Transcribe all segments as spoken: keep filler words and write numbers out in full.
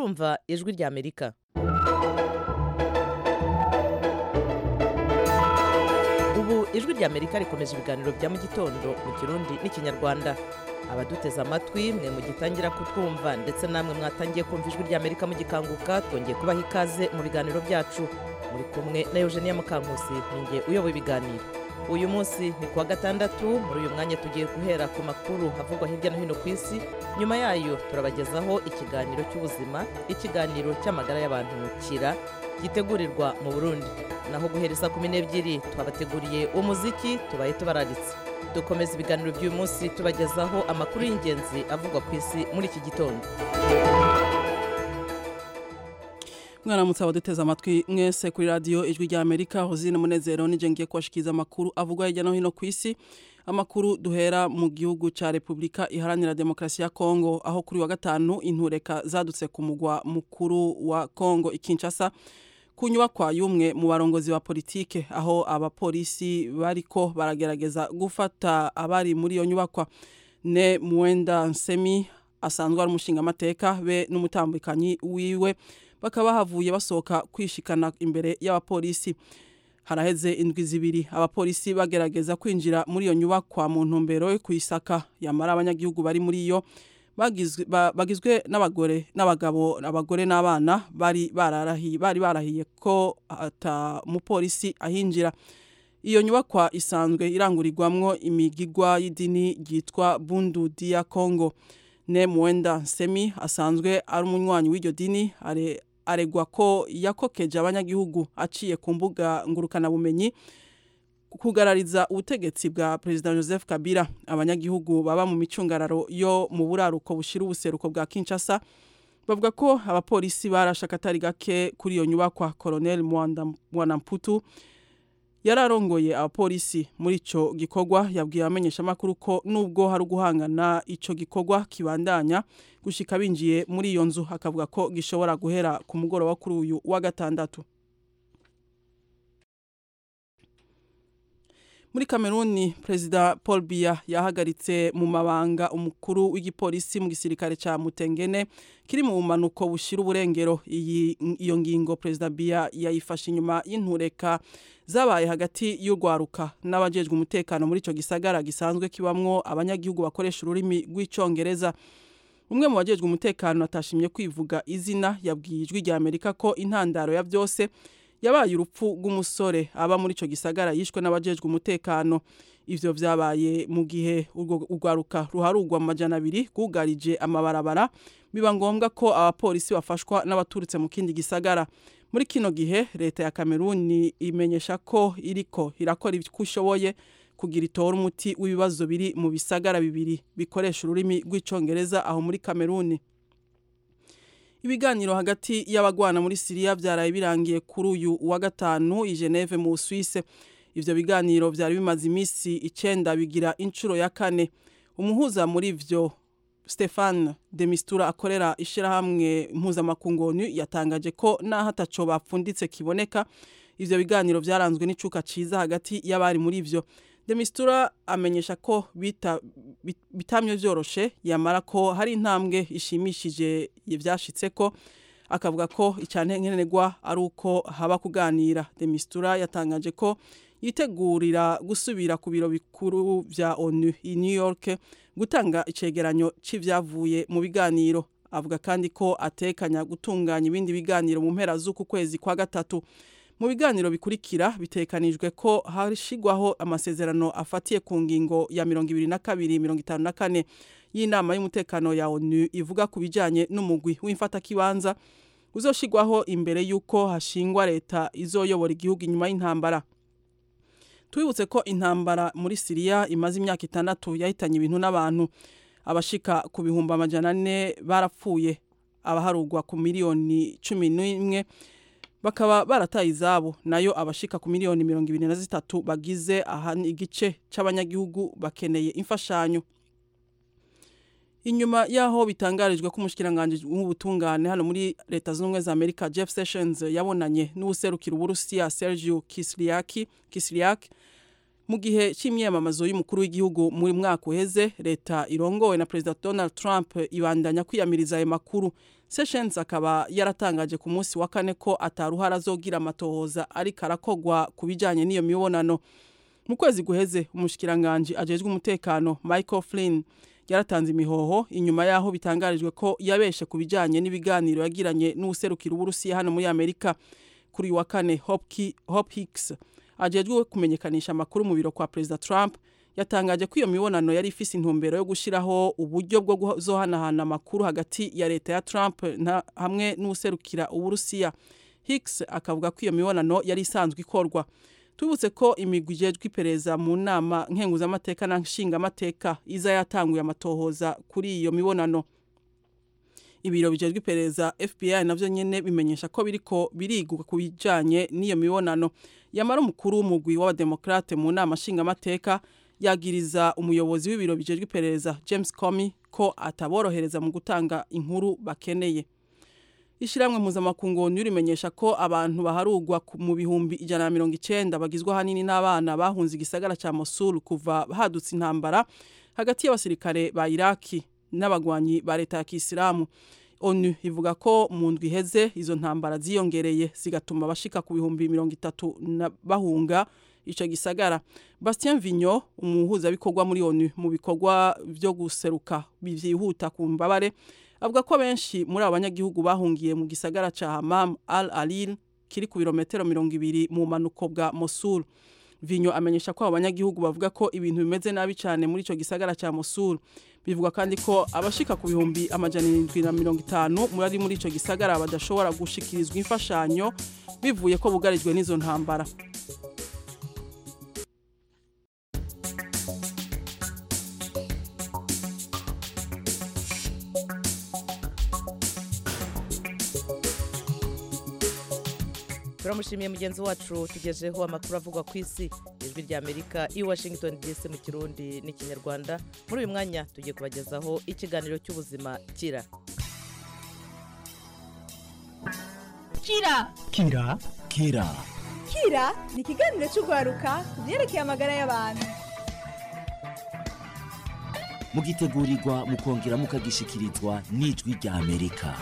murumva ijwi rya Amerika. Ubu ijwi rya Amerika rikomeje ibiganiro bya mu gitondo mu Kirundi n'Ikinyarwanda. Abaduteze amatwi mwe mugitangira kutwumva ndetse namwe mwatangiye kumva ijwi rya Amerika mu gikanguka, twongeye kubaha ikaze mu biganiro byacu. Muri kumwe na Eugenia Mukankusi, ninjye uyoboye ibiganiro. Uyu munsi ni kuwa gatandatu. Muri uyu mwanya tugiye guhera ku makuru havugwa hirya no hino ku isi. Nyuma yayo turabagezaho ikiganiro cy'ubuzima, ikiganiro cy'amagara y'abantu kira gitegurirwa mu Burundi. Naho guhereza kumi n'ebyiri twabateguriye umuziki tubaye tubararitse. Dukomeza ibiganiro by'uyu munsi tubagezaho amakuru y'ingenzi avugwa ku isi muri iki gitondo. Mwana mutsawa duteza amatwi mwese kuri radio Ijwi rya Amerika. Hozine Munezero nije ngiye kwashikiza amakuru avugwa hirya no hino ku isi. Amakuru duhera mu gihugu ca Republika Iharanira Demokarasi ya Kongo, aho kuri wa gatanu intureka zadutse ku mugwa mukuru wa Kongo Kinshasa, kunyubakwa y'umwe mu barongozi ba politike, aho abapolisi bariko baragerageza gufata abari muri iyo nyubakwa. Ne Mwenda Nsemi asanzwe ari umushinga amateka be n'umutambukanyi wiwe bakaba havuye basohoka kwishikana imbere y'abapolisi. Haraheze indwi zibiri abapolisi bagerageza kwinjira muri iyo nyubakwa mu ntumbero yo kuyisaka, yamara abanyagihugu bari muri iyo bagizwe ba, bagizwe n'abagore n'abagabo, abagore n'abana bari bararahiye bari barahiye ko ata mupolisi ahinjira. Iyo nyubakwa isanzwe irangurirwamwo imigigwa y'idini ryitwa Bundu dia Kongo. Ne Mwenda Nsemi asanzwe ari umunywanyi w'iryo dini are aregwa ko yakokeje abanyagihugu aciye ku mbuga ngurukana bumenyi kugarariza ubutegetsi bwa President Joseph Kabila. Abanyagihugu baba mu micungararo yo mu buraruko bushira ubuseruko bwa Kinshasa bavuga ko abapolisi barashaka atari gake kuri iyo nyubakwa. Colonel Mwanamputu yararongoye abapolisi muri ico gikorwa, yabwiye abamenyesha makuru ko nubwo hari guhangana ico gikorwa kibandanya gushika binjiye muri iyo nzu, akavuga ko gishobora guhera ku mugoroba kuri uyu wa gatandatu. Muri Kameruni, President Paul Biya yahagaritse mu mabanga umukuru w'igipolisi mu gisirikare ca Mutengene kiri mu bumanuko bushira uburengero. Iyi iyo ngingo President Biya yayifashe inyuma y'intureka zabaye hagati y'urwaruka n'abajejwe umutekano muri ico gisagara gisanzwe kibamwo abanyagihugu bakoresha ururimi rw'icongereza. Umwe mu bajejwe umutekano atashimye kwivuga izina yabwiye Ijwi rya Amerika ko intandaro ya byose yabaye urupfu rw'umusore aba muri ico gisagara yishwe n'abajejwe umutekano. Ivyo vyabaye mu gihe urwaruka ruharugwa mu majana abiri gugarije amabarabara, biba ngombwa ko abapolisi bafashwa n'abaturutse mu kindi gisagara. Muri kino gihe leta ya Kameruni imenyesha ko iriko irakora ivy'ushoboye kugira itora umuti w'ibibazo biri mu bisagara bibiri bikoresha ururimi rw'icongereza aho muri Kameruni. Ibiganiro hagati y'abagwana muri Syria byaraye birangiye kuri uyu wa gatanu i Geneve mu Suisse. Ivyo biganiro byari bimaze imisi icenda bigira incuro ya kane. Umuhuza muri ivyo Stefan de Mistura akorera ishirahamwe mpuzamakungu ONU yatangaje ko naho ataco bapfunditse kiboneka, ivyo biganiro byaranzwe n'icuka ciza hagati y'abari muri ivyo. De Mistura amenyesha ko bita bitamye vyoroshe, yamara ko hari intambwe ishimishije ivyashitse ko, akavuga ko icane nkenerwa ari uko haba kuganira. De Mistura yatangaje ko yitegurira gusubira ku biro bikuru vya ONU i New York gutanga icegeranyo c'ivyavuye mu biganiro. Avuga kandi ko atekanya gutunganya ibindi biganiro mu mpera z'uku kwezi kwa gatatu. Mu biganiro bikurikira bitekanijwe ko harishigwaho amasezerano afatiye ku ngingo ya mirongo ibiri na kabiri mirongo itanu na kane y'inama y'umutekano ya ONU ivuga ku bijanye n'umugwi w'imfata kibanza uzoshigwaho imbere yuko hashingwa leta izoyobora igihugu inyuma y'intambara. Twibutse ko intambara muri Syria imaze imyaka itandatu yahitanye ibintu n'abantu. Abashika ku bihumbi amajana ane barapfuye, abaharugwa ku miliyoni cumi n'imwe bakaba barataye izabo, nayo abashika ku miliyoni mirongo ibiri na zitatu bagize ahani igice c'abanyagihugu bakeneye imfashanyo. Inyuma yaho bitangarijwe ko umushikiranganje w'ubutungane hano muri leta z'ubumwe za Amerika Jeff Sessions yabonanye n'ubuserukira Uburusiya Sergio Kislyak Kislyak mu gihe c'imyamamazo y'umukuru w'igihugu muri mwaka uheze leta irongowe na President Donald Trump ibandanya kwiyamiriza ayo makuru. Sessions akaba yaratangaje ku munsi wa kane ko ataruhara azogira amatohoza ariko arakogwa kubijanye n'iyo mibonano. Mu kwezi guheze umushikiranganje ajejwe umutekano Michael Flynn yaratanze imihoho inyuma yaho bitangarijwe ko yabeshe kubijanye n'ibiganiro yagiranye n'userukira Uburusiya hano muri Amerika. Kuri wa kane Hope Hicks ajejwe kumenyekanisha amakuru mu biro kwa President Trump yatangaje ko iyo mibonano yari ifise intumbero yo gushiraho uburyo bwo guzohanahana amakuru hagati ya leta ya Trump na hamwe n'userukira Uburusiya. Hicks akavuga ko iyo mibonano yari isanzwe ikorwa. Tubutse ko imigwi ijejwe ipereza mu nama nkenguza amateka na nshinga amateka iza yatanguye amatohoza kuri iyo mibonano. Ibiro bijejwe ipereza F B I navyo nyene bimenyesha ko biriko biriguka kubijanye n'iyo mibonano. Yamara umukuru w'umugwi w'abademokrate mu nama nshinga amateka yagiriza umuyobozi w'ibiro bijejwe ipereza James Comey ko ataborohereza mu gutanga inkuru bakeneye. Ishiramwe mpuzamakungu rimenyesha ko abantu baharugwa mu bihumbi ijana na mirongo icenda bagizwe hanini n'abana bahunze igisagara ca Mosul kuva hadutse intambara hagati y'abasirikare ba Iraki n'abagwanyi ba leta ya Kisilamu. ONU ivuga ko mu ndwi iheze izo ntambara ziyongereye zigatuma bashika ku bihumbi mirongo itatu bahunga ico gisagara. Bastien Vigneault umuhuza bikorwa muri ONU mu bikorwa byo guseruka bivyihuta ku mbabare avuga ko benshi muri abanyagihugu bahungiye mu gisagara ca Hammam al-Alil kiri ku birometero mirongo ibiri mu manuko bwa Mosul. Vigneault amenyesha ko abanyagihugu bavuga ko ibintu bimeze nabi cyane muri ico gisagara ca Mosul. Bivuga kandi ko abashika ku bihumbi amajana indwi na mirongo itanu muri muri ico gisagara badashobora gushikirizwa imfashanyo bivuye ko bugarijwe n'izo ntambara. Turamushimiye mugenzi wacu tugejeho amakuru avugwa ku isi. Ijwi rya Amerika i Washington D C mu Kirundi n'ikinyarwanda. Muri uyu mwanya tugiye kubagezaho ikiganiro cy'ubuzima kira. Kira Kira Kira Kira ni ikiganiro cy'ugwaruka byerekeye amagara y'abantu. mugitegurirwa mukongera mukagishikirizwa n'Ijwi rya Amerika.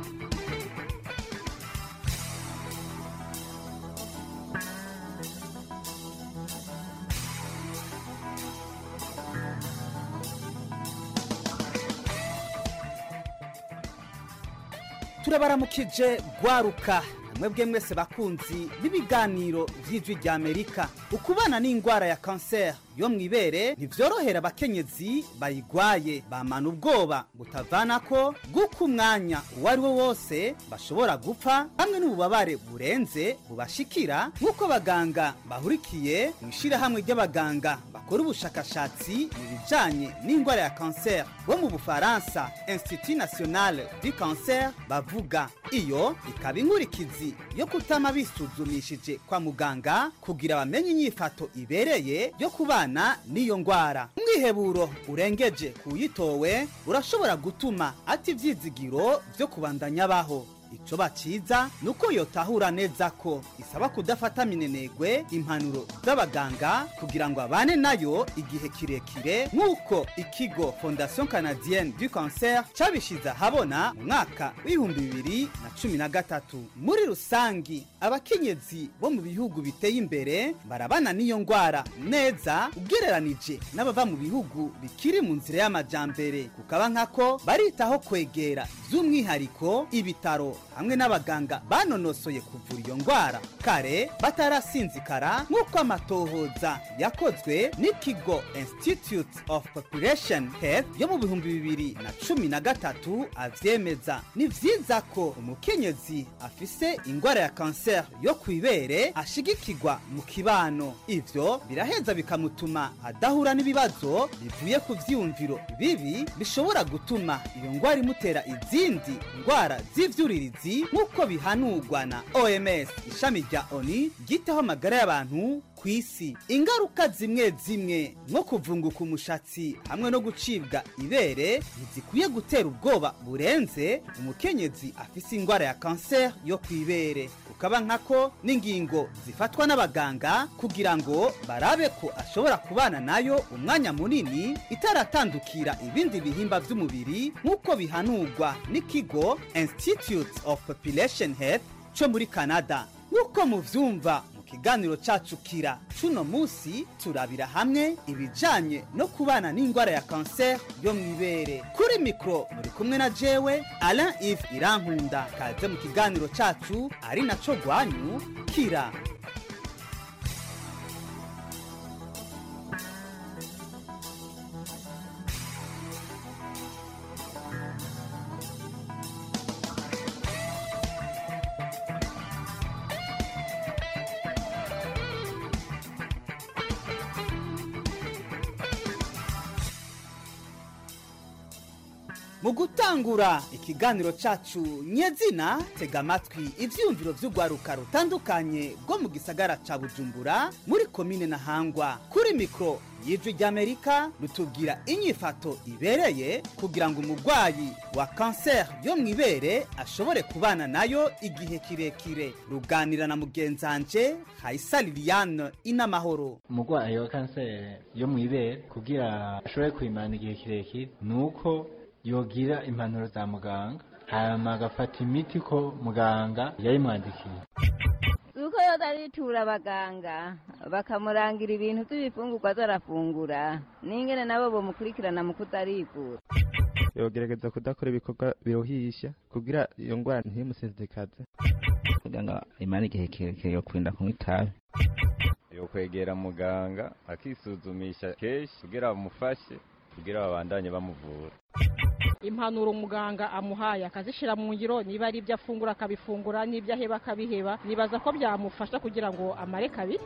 Turabaramukije gwaruka mwebwe mwese bakunzi b'ibiganiro vy'Ijwi rya Amerika. Ukubana n'ingwara ya cancer yo mwibere ntivyorohera abakenyezi bayigwaye, bamana ubwoba gutavana ko guko umwanya uwari wo wose bashobora gupfa hamwe n'ububabare burenze bubashikira, nk'uko baganga bahurikiye mwishira hamwe ry'abaganga bakora ubushakashatsi mu bijanye n'ingwara ya cancer bo mu Bufaransa, Institut National du Cancer, bavuga. Iyo ikaba inkurikizi yo kutama bisuzumishije kwa muganga kugira bamenye inyifato ibereye yo kubana n'iyo ngwara. Umwiheburo urengeje kuyitowe urashobora gutuma ati ivyizigiro vyo kubandanya baho. Ico baciza nuko yotahura neza ko isaba kudafata minenegwe impanuro z'abaganga kugira ngo abane nayo igihe kirekire, nk'uko ikigo Fondation Canadienne du Cancer cabishiza habona mu mwaka w'ibihumbi bibiri na cumi na gatatu. Muri rusangi abakenyezi bo mu bihugu biteye imbere barabana n'iyo ngwara neza ugereranije n'abava mu bihugu bikiri mu nzira y'amajambere, kukaba nkako baritaho kwegera by'umwihariko ibitaro hamwe n'abaganga banonosoye kuvura iyo ngwara kare batarasinzikara, nk'uko amatohoza yakozwe n'ikigo Institute of Population Health yo mu bihumbi bibiri na cumi na gatatu avyemeza. Ni vyiza ko umukenyezi afise ingwara ya cancer yo kwibere ashigikirwa mu kibano, ivyo biraheza bikamutuma adahura n'ibibazo bivuye ku vyiyumviro bibi bishobora gutuma iyo ngwara imutera izindi ngwara z'ivyuririzi, nk'uko bihanurwa na O M S, ishami rya ONU ryitaho amagara y'abantu kw'isi. Ingaruka zimwe zimwe nko kuvunguka umushatsi hamwe no gucibwa ibere ntizikwiye gutera ubwoba burenze umukenyezi afise ingwara ya cancer yo kwibere. kukaba nkako n'ingingo zifatwa n'abaganga kugira ngo barabe ko ashobora kubana nayo umwanya munini itaratandukira ibindi bihimba by'umubiri nk'uko bihanurwa n'ikigo Institute of Population Health cyo muri Canada. Nk'uko muvyumva mu kiganiro cacu kira cuno musi turabira hamwe ibijanye no kubana n'ingwara ya cancer yo mwibere. Kuri mikro muri kumwe na jewe Alain Yves Irankunda. Kaze mu kiganiro cacu ari naco gwanyu kira. Mu gutangura ikiganiro cacu nyezina tega amatwi ivyumviro vy'ugwaruka rutandukanye bwo mu gisagara ca Bujumbura muri komine Ntahangwa. Kuri mikro y'Ijwi ry'Amerika rutubwira inyifato ibereye kugira ngo umugwayi wa cancer yo mwibere ashobore kubana nayo igihe kirekire. Ruganira na mugenzanje Haisa Liliane Inamahoro. Umugwayi wa cancer yo mwibere kugira ashobore kwimana igihe kirekire nuko yogira impanuro za muganga hama agafata imiti ko muganga yayimwandikiye. Uko yodaritura abaganga bakamurangira ibintu by'ibifungurwa zarafungura n'ingene nabo bomukurikirana mu kutarigura. Yogerageza kudakora ibikorwa birohisha kugira iyo ngwara ntimusezekaze. Muganga imana igihe kirekire yo kwinda kunywa itabi. Yo kwegera muganga akisuzumisha keshi kugira bamufashe kugira babandanye bamuvura. Impanuro muganga amuhaye akazishira mu ngiro, niba ari ibyo afungura akabifungura, n'ibyo aheba akabiheba. Nibaza ko byamufasha kugira ngo amare kabiri.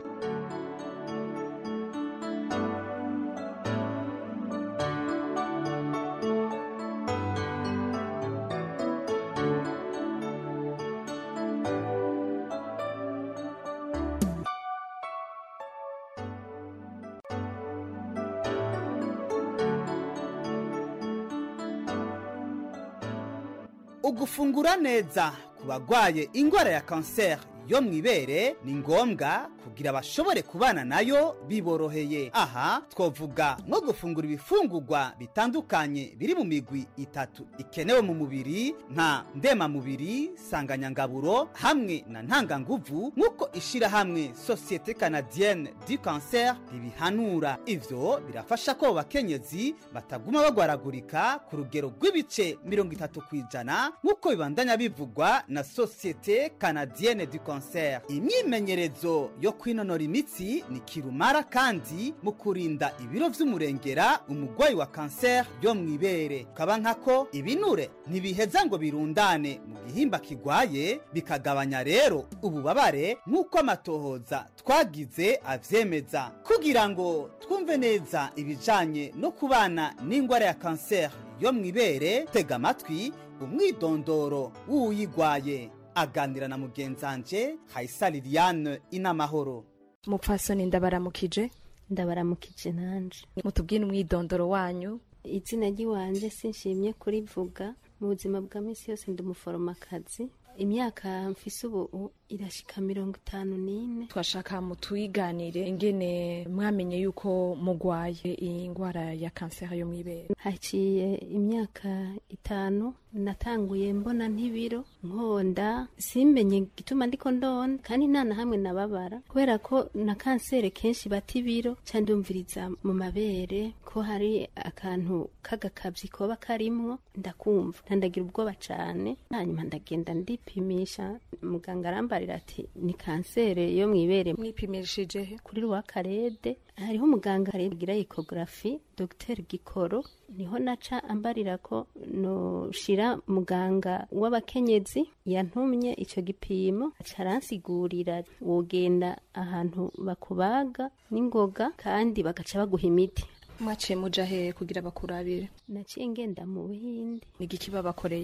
Ugufungura neza ku bagwaye ingwara ya cancer yo mwibere ni ngombwa kugira bashobore kubana nayo biboroheye. Aha twovuga nko gufungura ibifungurwa bitandukanye biri mu migwi itatu ikenewe mu mubiri nka ndema mubiri, sanganyangaburo hamwe na ntanganguvu nk'uko ishira hamwe Société Canadienne du Cancer ribihanura. Ivyo birafasha ko bakenyezi bataguma bagwaragurika ku rugero rw'ibice mirongo itatu kwijana nk'uko bibandanya bivugwa na Société Canadienne du Cancer. Imyimenyerezo yo kwinonora imitsi ni kirumara kandi mu kurinda ibiro vy'umurengera umugwayi wa cancer yo mwibere. Kaba nkako ibinure ntibiheza ngo birundane mu gihimba kigwaye bikagabanya rero ububabare nk'uko amatohoza twagize avyemeza. Kugira ngo twumve neza ibijanye no kubana n'ingwara ya cancer yo mwibere, tega amatwi umwidondoro w'uyigwaye. Aganira na mugenzanje Haisa Liliane Inamahoro. Mupfasoni ndabaramukije. Ndabaramukije nanje. Mutubwire umwidondoro wanyu. Izina ry'iwanje sinshimye kurivuga. Mu buzima bwa misi yose ndi umuforomakazi. Imyaka mfise ubu irashika mirongo itanu n'ine. Twashaka mutwiganire ingene mwamenye yuko mugwaye ingwara ya cancer yo mwibere. Haciye imyaka itanu natanguye mbona ntibiro nkonda, simbenye gituma ndiko ndonda kandi nana hamwe nababara kubera ko na kansere kenshi batibiro cyandumviriza mu mabere ko hari akantu kagakabyi koba karimwo ndakumva ntandagira ubwoba cyane. Hanyuma ndagenda ndipimisha, muganga arambarira ati ni kansere yo mwibere. Mwipimishije he? Kuri Rwakarede hariho umuganga aregira ecography Docteur Gikoro, niho naca ambarira ko no shira muganga w'abakenyezi yantumye ico gipimo acaransigurira wogenda ahantu bakubaga n'ingoga kandi bagaca baguha imiti. Mwaciye muja he kugira bakurabire? Naciye ngenda mu Buhindi. Nigiki babakoreye?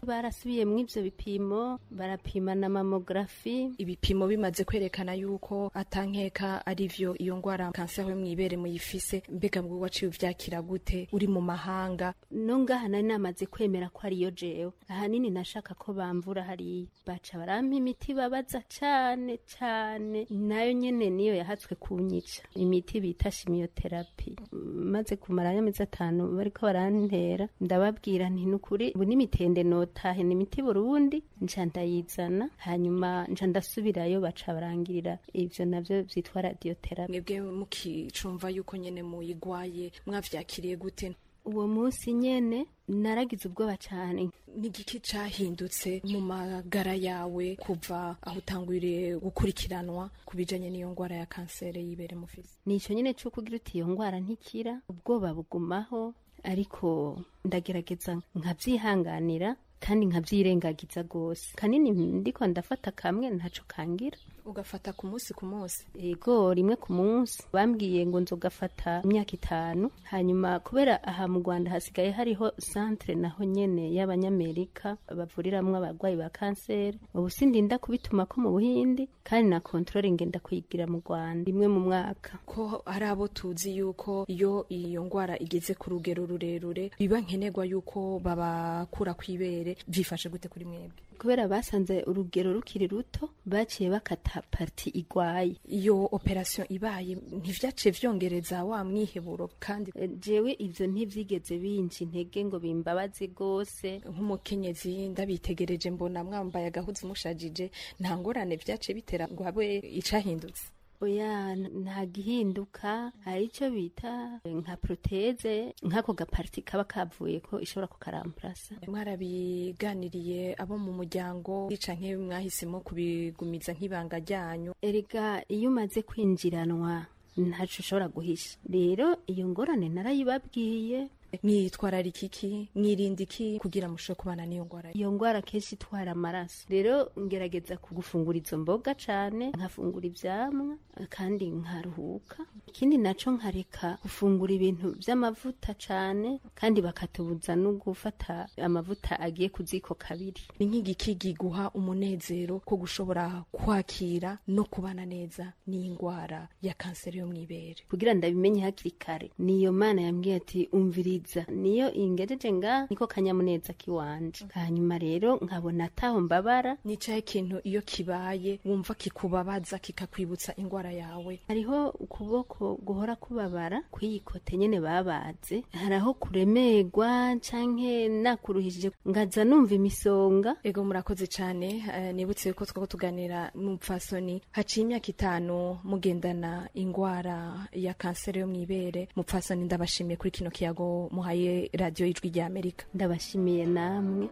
barasubiye mu ivyo bipimo barapima na mamografi. Ibipimo bimaze kwerekana yuko atankeka ari vyo iyo ngwara kanseri yo mwibere muyifise, mbega mbwo waciye uvyakira gute uri mu mahanga? No ngaha nari namaze kwemera ko ariyo jewe, ahanini nashaka ko bamvura hariya, baca barampa imiti babaza cane cane, nayo nyene niyo yahatswe kunyica, imiti bita chimiotherapy. Maze kumara y'amezi atanu bariko barantera, ndababwira nti nukuri ubu n'imitende notahe n'imiti Burundi nca ndayizana, hanyuma nca ndasubirayo baca barangirira ivyo navyo vyitwa radiotherapy. Mwebwe mukicumva yuko nyene muyigwaye mwavyakiriye gute? Uwo munsi nyene naragize ubwoba cyane. Nigiki cahindutse mu magara yawe kuva aho utangwiriye gukurikiranwa kubijanye n'iyo ngwara ya kanseri y'ibere mufise? Nico nyene cyo kugira uti iyo ngwara ntikira, ubwoba bugumaho, ariko ndagerageza nkavyihanganira kandi nkavyirengagiza gose. Kanini ndiko ndafata kamwe ntaco kangira. Ugafata ku munsi ku munsi? Ego, rimwe ku munsi. Bambwiye ngo nzogafata imyaka itanu, hanyuma kubera aha mu Rwanda hasigaye hariho centre naho nyene y'abanyamerika bavuriramwo abarwayi ba kanseri. Ubu sindinda kubituma ko mu Buhindi, kandi na controle ngenda kuyigira mu Rwanda rimwe mu mwaka. Ko ari abo tuzi yuko iyo iyo ngwara igeze ku rugero rurerure biba nkenerwa yuko babakura kwibere, vyifashe gute kuri mwebwe? Kubera basanze urugero rukiri ruto, baciye bakata parti igwaye. Iyo operation ibaye ntivyace vyongereza wa mwiheburo? Kandi jewe ivyo ntivyigeze binci intege ngo bimbabaze gose. Nk'umukenyezi ndabitegereje mbona mwambaye agahuzu mushajije, nta ngorane vyace bitera ngo habe icahindutse? Oya, nta gihinduka, hari ico bita nka proteze, nkako gaparti kaba kavuye ko ishobora kukaramplasa. Mwarabiganiriye abo mu muryango canke mwahisemo kubigumiza nk'ibanga ryanyu? Erega iyo umaze kwinjiranwa ntaco ushobora guhisha. Rero iyo ngorane narayibabwiye. Mwitwararika iki, mwirinda iki kugira musho kubana n'iyo ngwara? Iyo ngwara kenshi itwara amaraso, rero ngerageza kugufungura izo mboga cane, nkafungura ivyamwa kandi nkaruhuka. Ikindi naco nkareka gufungura ibintu vy'amavuta cane, kandi bakatubuza no gufata amavuta agiye kuziko kabiri. Ni nk'igiki giguha umunezero ko gushobora kwakira no kubana neza n'ingwara ya kanseri yo mwibere? Kugira ndabimenye hakiri kare, niyo Mana yambwiye ati umviri niyo ingejeje nga niko kanyamuneza kiwanje. Hanyuma rero nkabona ataho mbabara. Nicaye kintu iyo kibaye wumva kikubabaza kikakwibutsa ingwara yawe? Hariho ukuboko guhora kubabara kwiyikote nyene babaze, haraho kuremerwa canke nakuruhije ngaza numva imisonga. Ego, murakoze cane. Uh, nibutse ko twako tuganira mupfasoni haciye imyaka itanu mugendana ingwara ya kanseri yo mwibere. Mupfasoni ndabashimiye kuri kino kiyago muhaye radio y'Ijwi rya Amerika. Ndabashimiye namwe.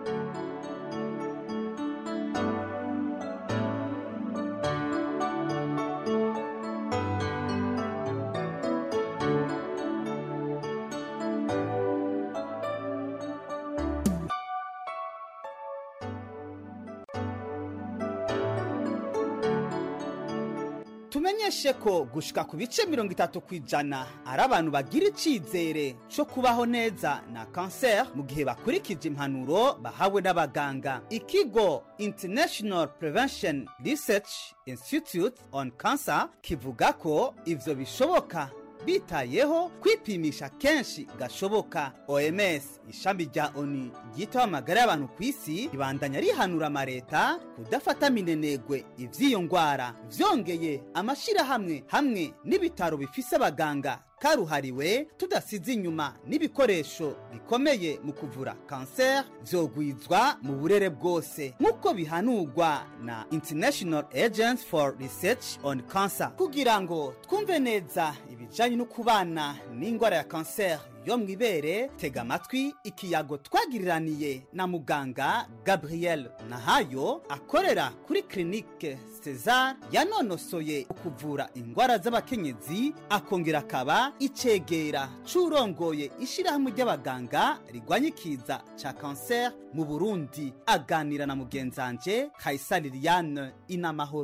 Tumenyeshe ko gushika ku bice mirongo itatu kwijana ari abantu bagira icizere cyo kubaho neza na cancer mu gihe bakurikije impanuro bahawe n'abaganga. Ikigo International Prevention Research Institute on Cancer kivuga ko ivyo bishoboka bitayeho kwipimisha kenshi gashoboka. O M S ishami rya ONU ryita amagara y'abantu ku isi ribandanya rihanura amareta kudafata minenegwe ivyiyo ngwara. Vyongeye amashirahamwe hamwe n'ibitaro bifise abaganga karuhariwe tudasize inyuma n'ibikoresho bikomeye mu kuvura cancer vyogwizwa mu burere bwose nk'uko bihanurwa na International Agency for Research on Cancer. Kugira ngo twumve neza ibijanye no kubana n'ingwara ya cancer yo mwibere, tega amatwi ikiyago twagiriraniye na muganga Gabriel Nahayo akorera kuri Clinique Cesar yanonosoye kuvura ingwara z'abakenyezi, akongera akaba icegera c'urongoye ishirahamwe ry'abaganga rigwanya ikiza ca cancer mu Burundi. Aganira na mugenzanje Kaisari Liliane Inamahoro.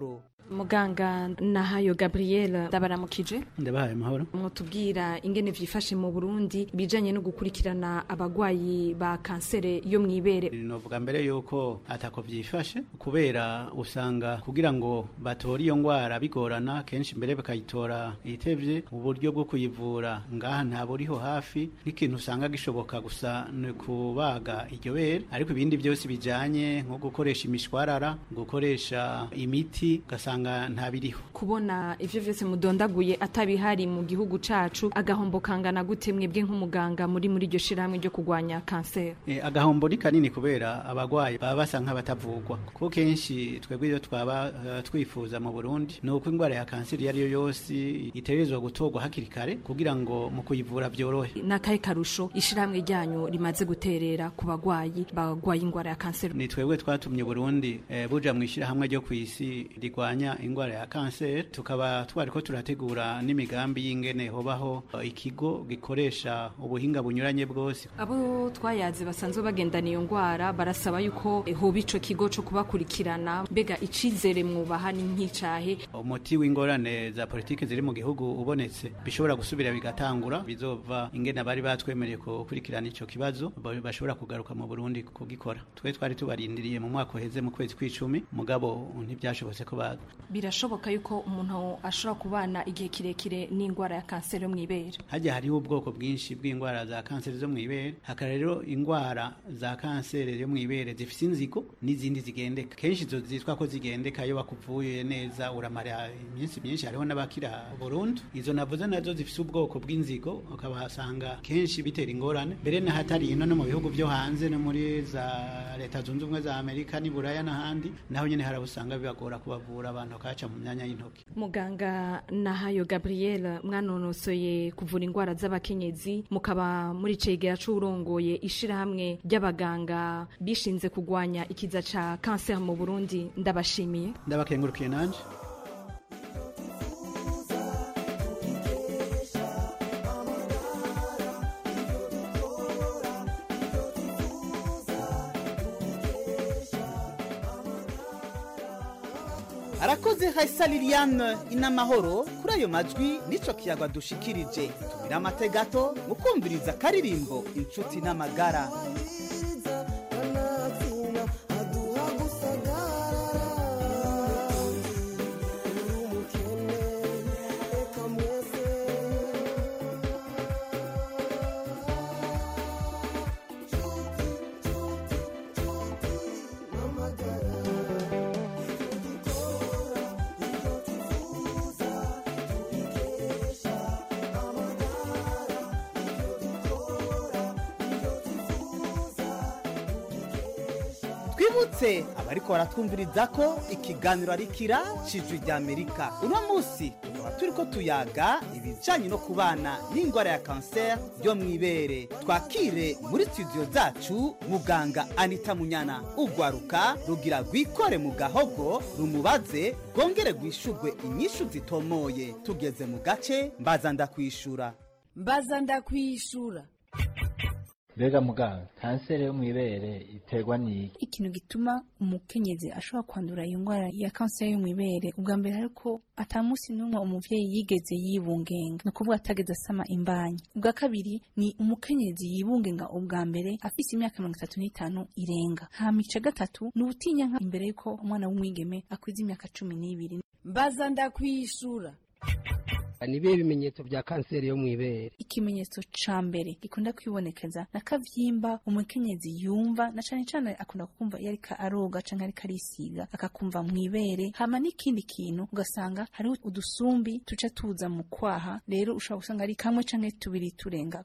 muganga Nahayo Gabriel ndabaramukije. Ndabahaye amahoro. Mwotubwira ingene vyifashe mu Burundi bijanye no gukurikirana abagwayi ba kansere yo mwibere. Novuga mbere yuko atako vyifashe kubera usanga kugira ngo batore iyo ngwara bigorana kenshi mbere bakayitora itevye uburyo bwo kuyivura ngaha nta buriho hafi n'ikintu usanga gishoboka gusa ni kubaga iryo bere ariko ibindi byose bijanye nko gukoresha imishwarara gukoresha imiti gasanga nta biriho. Kubona ivyo vyose mudondaguye atabihari mu gihugu cacu agahombo kangana gute mwebwe nk'umuganga muri muri iryo shiramwe ryo kugwanya kanseri? E, agahombo ni kanini kubera abagwayi baba basa nk'abatavugwa kuko kenshi twebwe iyo twaba uh, twifuza mu Burundi nuko ingwara ya kanseri yari yo yose iterezwa gutorwa hakiri kare kugira ngo mu kuyivura byorohe. Nakaye karusho ishiramwe ryanyu rimaze guterera ku bagwayi bagwaye ingwara ya kanseri? Ni twebwe twatumye Burundi e, buja mu ishirahamwe ryo kwisi rigwanya ingwara ya kanseri tukaba twariko turategura n'imigambi y'ingene hobaho uh, ikigo gikoresha ubuhinga bunyuranye bwose. Abo twayaze basanzwe bagendana iyo ngwara barasaba yuko eh, hoba ico kigo co kubakurikirana mbega icizere mwubaha ni nk'icahe? Umuti w'ingorane za politike ziri mu gihugu ubonetse bishobora gusubira bigatangura bizova ingene bari batwemereye gukurikirana ico kibazo bashobora kugaruka mu Burundi kugikora. Twe twari tubarindiriye mu mwaka uheze mu kwezi kw'icumi mugabo ntibyashobotse ko baza. Birashoboka yuko umuntu ashobora kubana igihe kirekire n'ingwara ya kanseri yo mwibere? Hajya hariho ubwoko bwinshi bw'ingwara za kanseri zo mwibere hakaba rero ingwara za kanseri yo mwibere zifise inzigo n'izindi zigendeka kenshi zo zitwa ko zigendeka iyo bakuvuye neza uramara iminsi myinshi hariho n'abakira burundu. Izo navuze nazo zifise ubwoko bw'inzigo ukabasanga kenshi bitera ingorane mbere na hatari ino no mu bihugu byo hanze no muri za leta zunze ubumwe za Amerika ni Buraya n'ahandi naho nyene harabusanga bibagora kubavura abantu kaca mu myanya y'intoki. Muganga Nahayo Gabriel mwanonosoye kuvura ingwara z'abakenyezi mukaba muri cegera c'urongoye ishirahamwe ry'abaganga bishinze kugwanya ikiza ca kanseri mu Burundi ndabashimiye. Ndabakengurukiye nanje. Arakoze Haisa Liliane inamahoro kuri ayo majwi nico kiyagwa dushikirije tumira amategato mukumviriza karirimbo inshuti n'amagara. Twibutse abariko baratwumviriza ko ikiganiro ari kira cijwi rya Amerika. Uno musi tukaba turiko tuyaga ibijanye no kubana n'ingwara ya kanseri yo mwibere. Twakire muri studio zacu muganga Anita Munyana ugwaruka rugira gwikore mu gahogo rumubaze gongere gwishurwe inyishu zitomoye. Tugeze mu gace mbaza ndakwishura. Mbaza ndakwishura. Bega muganga kanseri yo mwibere iterwa n'iki? Ikintu gituma umukenyezi ashobora kwandura iyo ngwara ya kanseri yo mwibere ubwa mbere ariko atamusi n'umwe umuvyeyi yigeze yibungenga no kuvuga atageze asama imbanyi. Ubwa kabiri ni umukenyezi yibungenga ubwa mbere afise imyaka mirongo itatu n'itanu irenga. Hamica gatatu ni ubutinya nka imbere yuko umwana w'umwigeme akwiza imyaka cumi n'ibiri. Mbaza ndakwishura. Nibihe bimenyetso bya kanseri yo mwibere? Ikimenyetso ca mbere gikunda kwibonekeza nakavyimba umukenyezi yumva na cane cane akunda kumva yarika aroga canke ariko arisiga akakumva mwibere. Hama n'ikindi kintu ugasanga hari udusumbi tuca tuza mu kwaha rero ushobora gusanga ari kamwe canke tubiri turenga.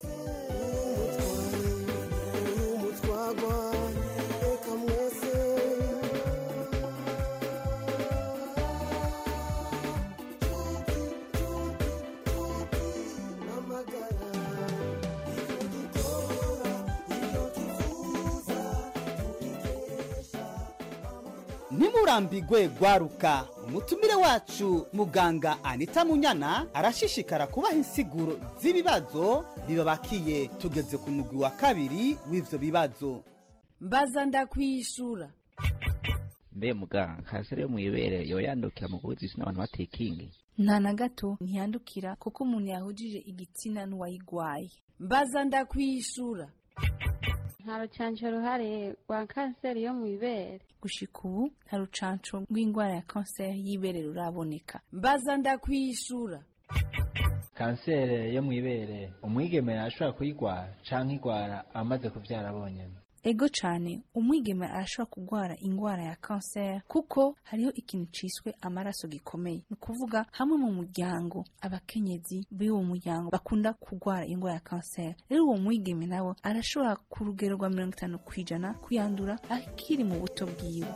Nimurambigwe gwaruka umutumire wacu muganga Anita Munyana arashishikara kubaha insiguro z'ibibazo bibabakiye. Tugeze ku mugwi wa kabiri w'ivyo bibazo. Mbaza ndakwishura. mbe muganga kanseri yo mwibere yoyandukira mu guhuza ibitsina abantu batekingi? nta na gato ntiyandukira kuko umuntu yahujije igitsina n'uwayigwaye. mbaza ndakwishura. nta rucanco ruhari rwa kanseri yo mwibere? gushika ubu nta rucanco rw'indwara ya kanseri y'ibere ruraboneka. mbaza ndakwishura. kanseri yo mwibere umwigeme ashobora kuyigwara canke igwara amaze kuvyara bonyene? ego cane umwigeme arashobora kugwara ingwara ya kanseri kuko hariho ikintu ciswe amaraso gikomeye. ni kuvuga hamwe mu muryango abakenyezi b'uwo muryango bakunda kugwara ingwara ya kanseri. rero uwo mwigeme nawe arashobora ku rugero rwa mirongo itanu kw'ijana kuyandura akiri mu buto bwiwe.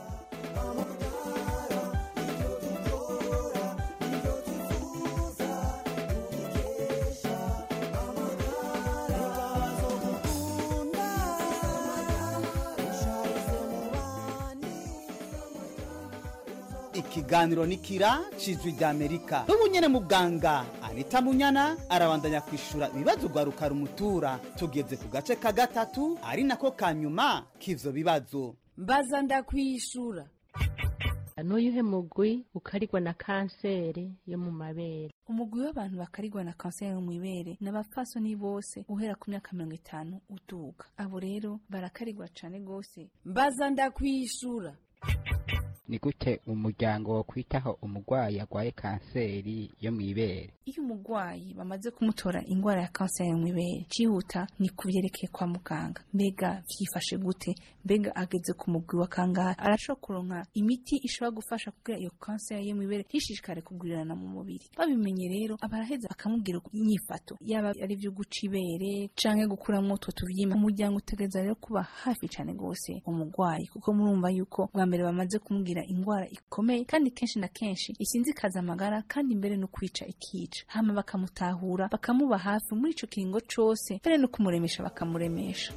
Ikiganiro nikira cijwi rya Amerika. N'ubu nyene muganga Anita Munyana arabandanya kwishura ibibazo gwaruka rumutura. Tugeze ku gace ka gatatu ari nako kanyuma k'ivyo bibazo. mbaza ndakwishura. N'uyuhe mugwi ukarigwa na kanseri yo mu mabere? umugwi w'abantu bakarigwa na kanseri yo mwibere n'abapfasoni bose uhera ku myaka mirongo itanu uduga. abo rero barakarigwa cane gose. mbaza ndakwishura. ni gute umuryango wo kwitaho umugwayi agwaye kanseri yo mwibere? iyo umugwayi bamaze kumutora ingwara ya kanseri yo mwibere cihuta ni kuvyerekeye kwa muganga. mbega vyifashe gute? mbega ageze ku mugwi wa kangahe? arashobora kuronka imiti ishobora gufasha kugira iyo kanseri yo mwibere ntishishikare kugwirirana mu mubiri. babimenye rero abaraheza bakamubwira inyifato yaba ari vyo guca ibere canke gukuramwo utwo tuvyima. umuryango utegereza rero kuba hafi cane gose umugwayi kuko murumva yuko bwa mbere bamaze kumubwira ingwara ikomeye kandi kenshi na kenshi isinzikaza amagara kandi mbere no kwica ikica. hama bakamutahura bakamuba hafi muri ico kiringo cose mbere no kumuremesha bakamuremesha.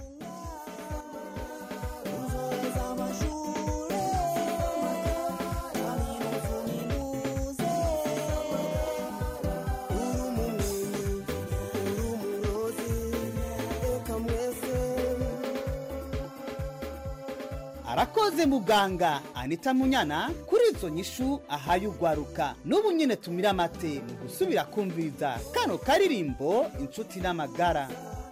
Arakoze muganga Anita Munyana kuri izo nyishu ahaye ugwaruka. N'ubu nyene tumira amate mu gusubira kumviriza kano karirimbo inshuti n'amagara.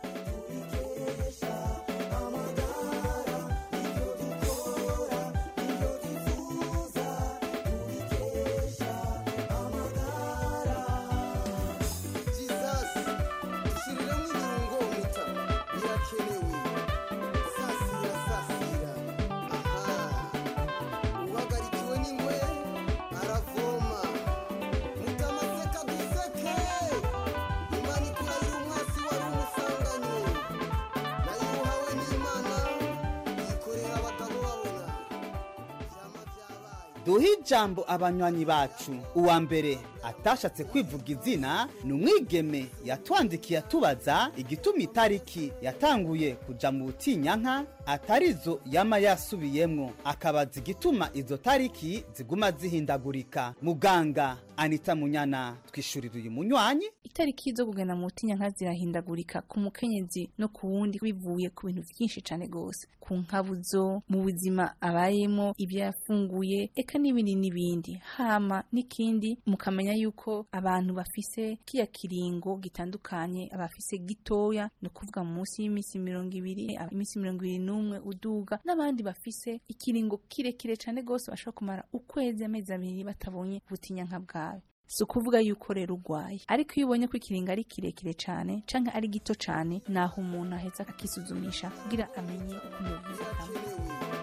Duhi jambo abanywanyi bacu. Uwa mbere atashatse kwivuga izina ni umwigeme yatwandikiye atubaza igituma itariki yatanguye kuja mu butinyanka atarizo yama yasubiyemwo, akabaza igituma izo tariki ziguma zihindagurika. Muganga Anita Munyana twishurira uyu munywanyi. itariki zo kugenda mu butinyanka zirahindagurika ku mukenyezi no ku wundi bivuye ku bintu vyinshi cane gose, ku nkabuzo, mu buzima abayemo, ibyo yafunguye, eka n'ibindi n'ibindi. hama n'ikindi mukamenya yuko abantu bafise kiya kiringo gitandukanye, abafise gitoya no kuvuga munsi y'imisi mirongo ibiri, imisi mirongo ibiri n'umwe uduga, n'abandi bafise ikiringo kirekire cane gose bashobora kumara ukwezi amezi abiri batabonye butinyanka bwawe. si ukuvuga yuko rero urwaye, ariko iyo ubonye ko ikiringo ari kirekire cane canke ari gito cane naho umuntu aheza akisuzumisha kugira amenye uko umubiri ukora.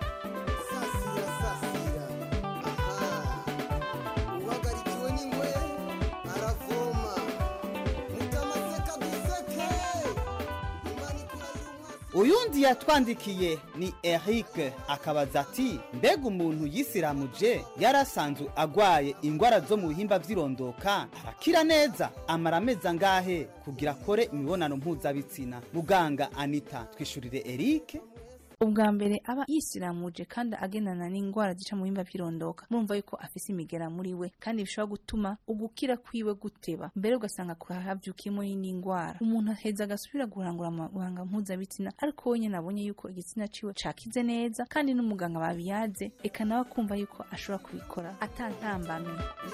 Uyundi yatwandikiye ni Eric akabaza ati mbega umuntu yisiramuje yarasanzwe agwaye ingwara zo mu bihimba vy'irondoka arakira neza amara amezi angahe kugira kore imibonano mpuzabitsina? Muganga Anita twishurire Eric. ubwa mbere aba yisiramuje kandi agendana n'indwara zica mu bihimba vy'irondoka murumva yuko afise imigera muri we kandi bishobora gutuma ugukira kwiwe guteba mbere ugasanga havyukiyemo n'indwara umuntu aheza agasubira guhangura amabanga mpuzabitsina ariko we nyene abonye yuko igitsina ciwe cakize neza kandi n'umuganga babiyaze eka nawe akumva yuko ashobora kubikora atantambamye.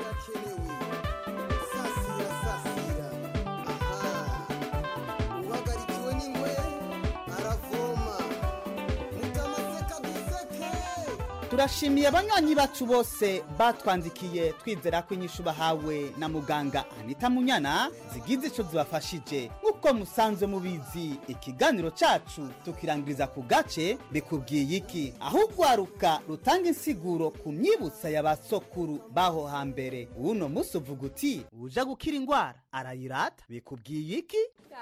turashimiye abanywanyi bacu bose batwandikiye twizera ko inyishu bahawe na muganga Anita Munyana zigize ico zibafashije nk'uko musanzwe mubizi ikiganiro cacu tukirangiriza ku gace bikubwiye iki aho urwaruka rutanga insiguro ku myibutsa y'abasokuru baho hambere uno musi uvuga uti uja gukira ingwara arayirata bikubwiye iki